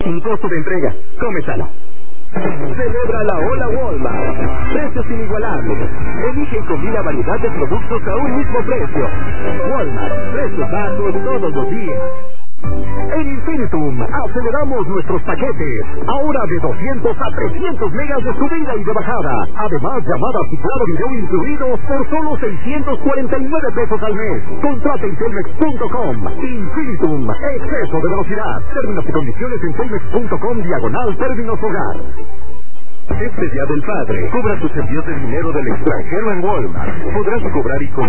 sin costo de entrega. Come sano. Celebra la Ola Walmart. Precios inigualables. Elige y combina variedad de productos a un mismo precio. Walmart, precios bajos todos los días. En Infinitum aceleramos nuestros paquetes. Ahora de 200 a 300 megas de subida y de bajada. Además, llamadas y claro video incluidos por solo 649 pesos al mes. Contrata en Telmex.com. Infinitum, exceso de velocidad. Términos y condiciones en Telmex.com/términos hogar. Este Día del Padre, cobra tus envíos de dinero del extranjero en Walmart. Podrás cobrar y